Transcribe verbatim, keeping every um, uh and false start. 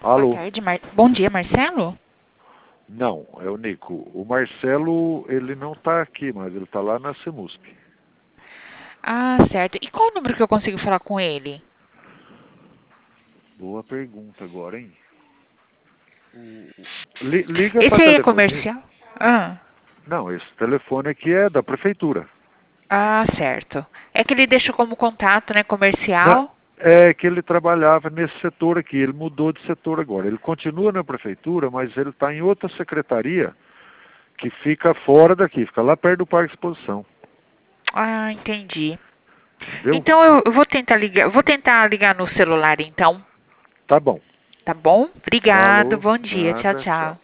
Boa Alô? tarde, Mar... Bom dia, Marcelo? Não, é o Nico. O Marcelo, ele não está aqui, mas ele está lá na Semusp. Ah, certo. E qual o número que eu consigo falar com ele? Boa pergunta agora, hein? O- o- Li- Liga para Esse a aí é telefonia. comercial? Ah, Não, esse telefone aqui é da prefeitura. ah, certo. É que ele deixou como contato, né, Na- comercial? É que ele trabalhava nesse setor aqui, ele mudou de setor agora. Ele continua na prefeitura, mas ele está em outra secretaria que fica fora daqui, fica lá perto do Parque de Exposição. Ah, entendi. Entendeu? Então eu eu vou tentar ligar, vou tentar ligar no celular então, Tá bom. tá bom? Obrigado, Falou, bom dia, tchau, nada, tchau. tchau.